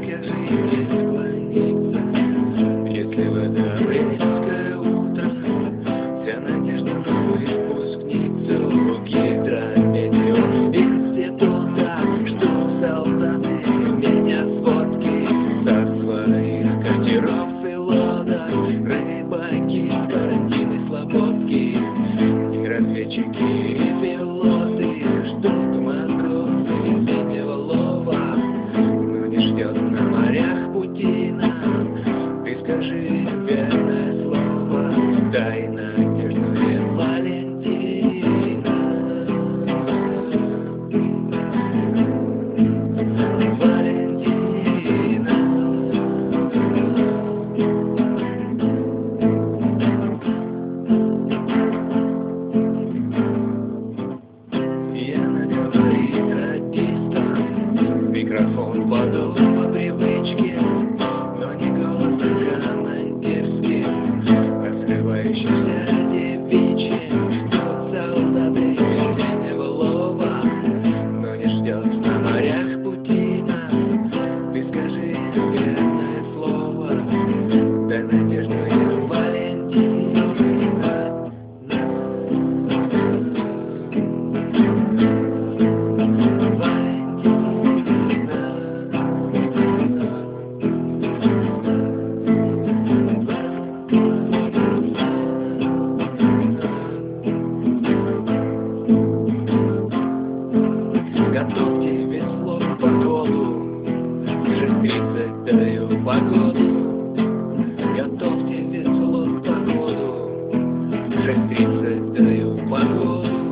скажи, не склониться, если в это апрельское утро вся надежда на выпускницу гидрометеоинститута, что солдаты меня сводки со своих катеров и лодок, рыбаки, карантины, слободки, разведчики и пилоты ждут матросы синего лова, но не ждет на морях Путина. Ты скажи верное слово, дай надежную Валентина. Валентина. Я наговорит радистом, микрофон подул по привычке, но не голосом командирским, а срывающимся девичьим. Ждет солдаты синего лова, но не ждет на морях Путина. Ты скажи верное слово, дай надежную Валентина. Готовьте весло к подолу, уже 30 даю погоду. Готовьте весло к подолу, уже 30 даю погоду.